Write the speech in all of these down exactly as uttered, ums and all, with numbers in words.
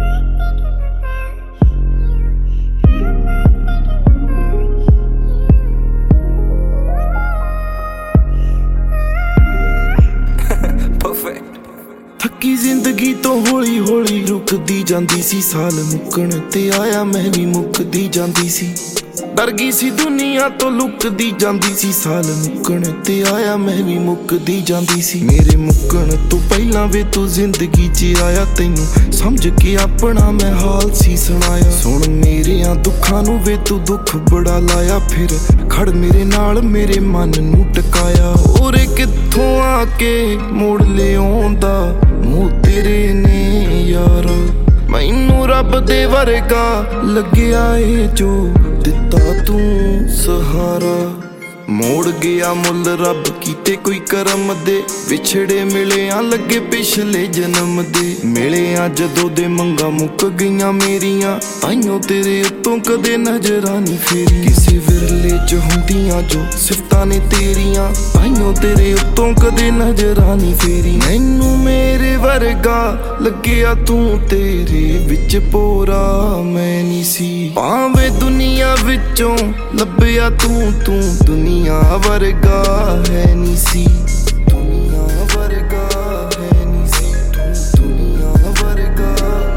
थकी जिंदगी तो हौली हौली रुकदी जांदी सी, साल मुक्कण ते आया मैं भी मुकदी जांदी सी। डर गई सी दुनिया तो लुकदी जांदी सी, साल मुक्कण ते आया मैं भी मुकदी जांदी सी। मेरे मुक्कण तो पहला वे तू जिंदगी च आया, तैनू समझ के अपना मैं हाल सी सुनाया। सुन मेरियां दुखां नू वे तू दुख बड़ा लाया, फिर खड़ मेरे नाल मेरे मन नू टकाया। ओरे कित्थों आके मोड़ ले आउंदा मूं तेरे ने यारा, मैनू रब दे वर्गा लग्या ए जो दिता तू सहारा। मोड़ गया मुल रब कीते कोई करम दे, विछड़े मिले आ लगे पिछले जन्म दे। मिले आ जदों दे मंगा मुक गईयां मेरियां, ताइयों तेरे उत्तों कदे नजरां नहीं फेरी। किसे विरले च हुंदियां जो सिफतां ने तेरियां, ताइयों तेरे उत्तों कदे नजरां नहीं फेरी। मैनू मेरे वर्गा लग्या तू तेरे विच पोरा मैं नहीं सी, भावें दुनिया विचों लभया तू तू दुनिया वर्गा है नी सी। दुनिया वर्गा है नी सी, तू दुनिया वर्गा।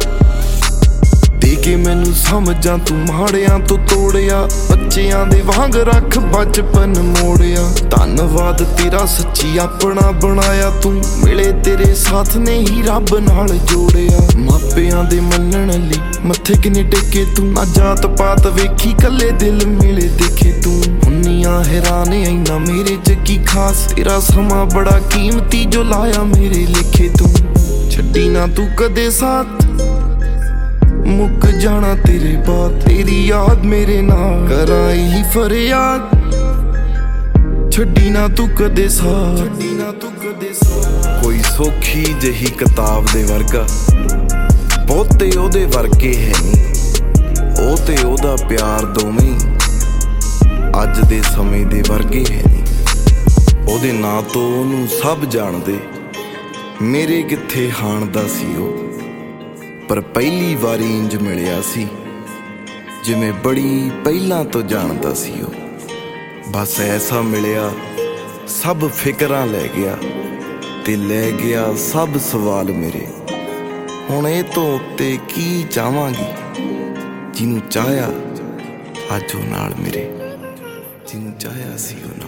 देखे मैनू समझां तू माड़ियां तो तोड़िया, बच्चियां दे वांग रख बचपन मोड़िया। धन्नवाद तेरा सच्ची अपना बनाया तू, मिले तेरे साथ ने ही रब नाल जोड़िया। मापियां दे मनण लई मत्थे किने टेके तू, ना जात पात वेखी कल्ले दिल मिले देखे तू। हुन्नियां हैरान ऐना मेरे च की खास, तेरा समा बड़ा कीमती जो लाया मेरे लेखे तू। छड्डी ना तू कदे साथ मुक जाना तेरे बाद, तेरी याद मेरे नाल करां ही फरियाद। छड्डी ना तू कदे साथ, छड्डी ना तू कदे साथ। कोई सौखी जही किताब दे वर्गा, बहुते ओदे वर्गे है नी। ओ ते ओदा प्यार दोवें अज दे समय दे वर्गे है नी। ओदे नां तो ओनू सब जाणदे, मेरे कित्थे हाणदा सी ओ। पर पहली वारी इंज मिलिया सी जिवें बड़ी पहलां तो जानदा सी ओ। बस ऐसा मिलिया सब फिकरां लै गया, ते लै गया सब सवाल मेरे। हुण इह तों उत्ते की चाहांगी, जिन्नू चाहया अज ओ नाल मेरे, जिन्नू चाहया सी ओ नाल।